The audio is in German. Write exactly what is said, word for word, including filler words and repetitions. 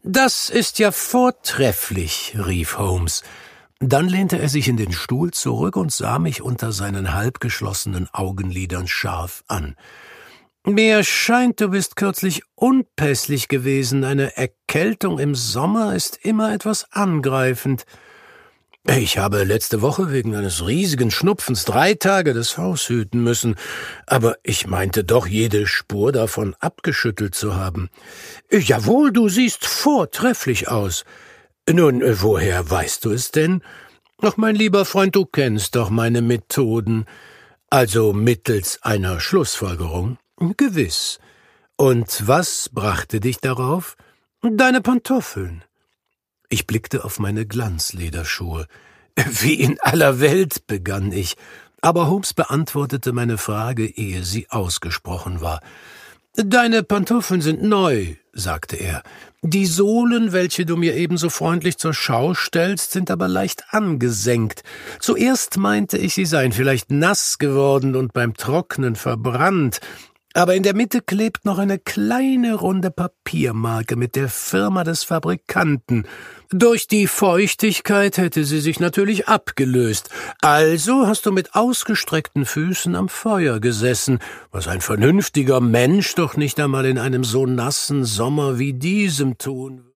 »Das ist ja vortrefflich«, rief Holmes. Dann lehnte er sich in den Stuhl zurück und sah mich unter seinen halbgeschlossenen Augenlidern scharf an. »Mir scheint, du bist kürzlich unpässlich gewesen. Eine Erkältung im Sommer ist immer etwas angreifend.« »Ich habe letzte Woche wegen eines riesigen Schnupfens drei Tage das Haus hüten müssen, aber ich meinte doch, jede Spur davon abgeschüttelt zu haben.« »Jawohl, du siehst vortrefflich aus.« »Nun, woher weißt du es denn?« »Ach, mein lieber Freund, du kennst doch meine Methoden.« »Also mittels einer Schlussfolgerung?« »Gewiss. Und was brachte dich darauf?« »Deine Pantoffeln.« Ich blickte auf meine Glanzlederschuhe. »Wie in aller Welt«, begann ich, aber Holmes beantwortete meine Frage, ehe sie ausgesprochen war. »Deine Pantoffeln sind neu«, sagte er. »Die Sohlen, welche du mir ebenso freundlich zur Schau stellst, sind aber leicht angesenkt. Zuerst meinte ich, sie seien vielleicht nass geworden und beim Trocknen verbrannt, aber in der Mitte klebt noch eine kleine runde Papiermarke mit der Firma des Fabrikanten. Durch die Feuchtigkeit hätte sie sich natürlich abgelöst. Also hast du mit ausgestreckten Füßen am Feuer gesessen, was ein vernünftiger Mensch doch nicht einmal in einem so nassen Sommer wie diesem tun würde.«